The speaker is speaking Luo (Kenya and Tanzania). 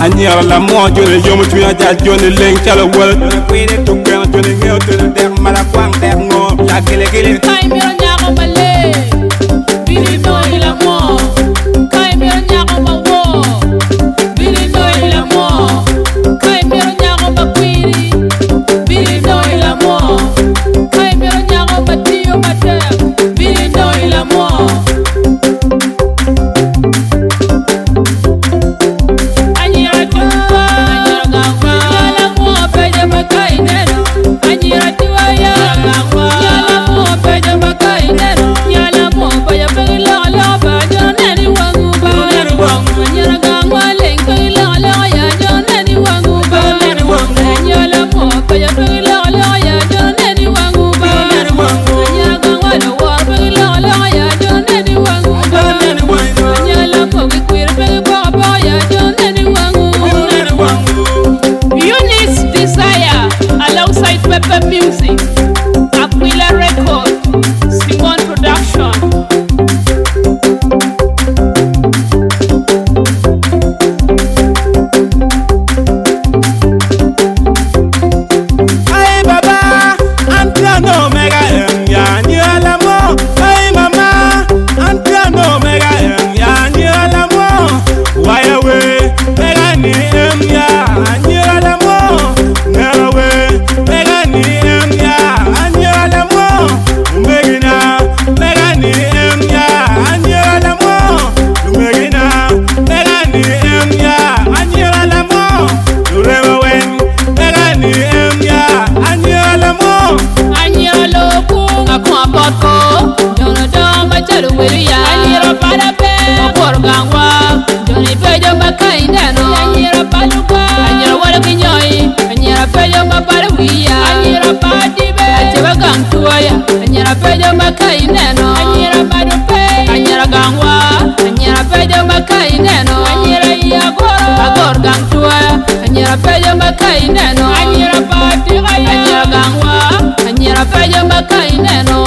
anyira la mo jone yomu tuya ja jone leng chala wal kwene to kan jone ngeo to der mala kwang der ngo ya gele gele kai mi nyako male biri no ila mo kai mi nyako mawo biri no ila mo kai mi nyako makwiri biri no ila mo kai mi nyako matiyo mate biri no ila mo Pepper Music, Aquila Record, Simon Production. Hey baba, I'm piano mega ya nyala mo. Hey mama, I'm piano mega ya nyala mo. Why away, mega ni ya nyala mo. Anyira para pe, por gangwa, Johnny Pejo Makainano. Anyira paluka, anyira wala kinyoi, anyira Pejo Maparuia. Anyira pati be, acheba gangtuaya, anyira Pejo Makainano. Anyira palupe, anyira gangwa, anyira Pejo Makainano. Anyira iagoro, agor gangtuaya, anyira Pejo Makainano. Anyira pati, anyira gangwa, anyira Pejo Makainano.